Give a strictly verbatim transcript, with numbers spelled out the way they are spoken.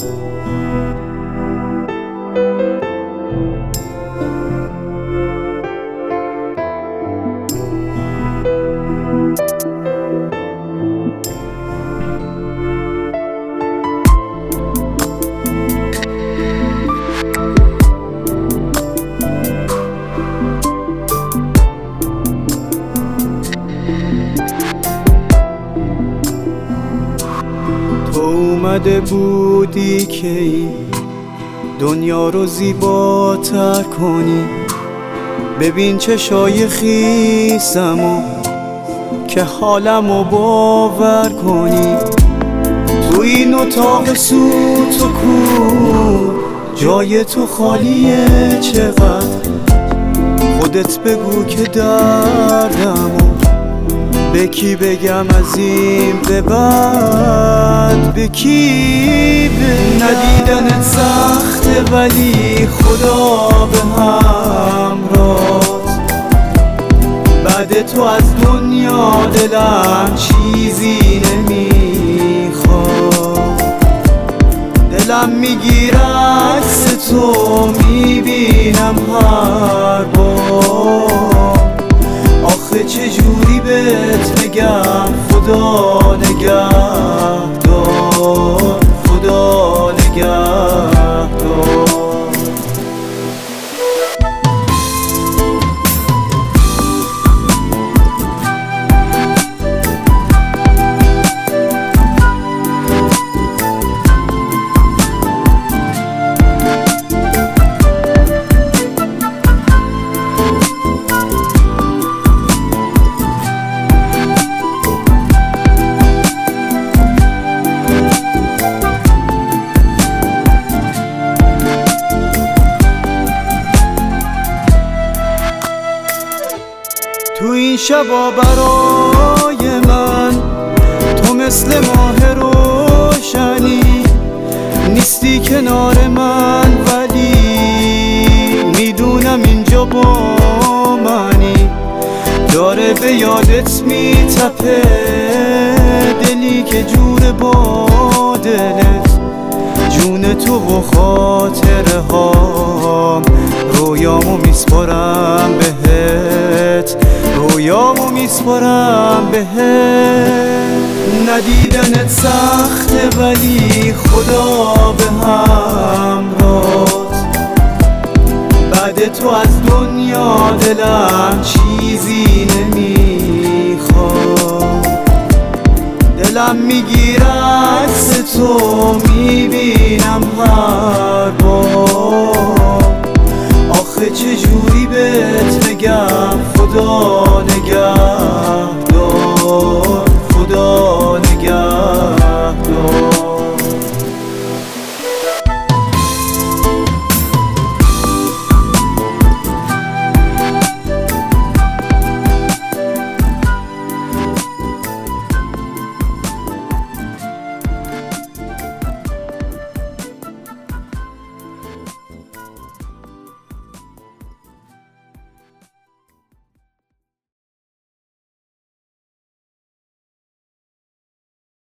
اومده بودی که این دنیا رو زیباتر کنی، ببین چشای خیسمو که حالمو باور کنی. تو این اتاق سوت و کور جای تو خالیه چقدر، خودت بگو که دردمو به کی بگم از این به بعد، به کی بگم؟ ندیدنت سخته ولی خدا به همراهت، بعد تو از دنیا دلم چیزی نمیخواد. دلم میگیره عکس تو میبینم هر بار، آخه چجوری بهت بگم خدا نگهدار، خدا نگهدار. تو این شبا برای من تو مثل ماه روشنی، نیستی کنار من ولی میدونم اینجا با منی. داره به یادت میتپه دلی که جور با دلت، جون تو و خاطره هام رویامو میسپارم بهت، رویامو میسپارم بهت. ندیدنت سخته ولی خدا به همراهت، بعد تو از دنیا دلم چیزی نمیخواد. دلم میگیره عکس تو میبینم هر بار، آخه چجوری بهت بگم خدا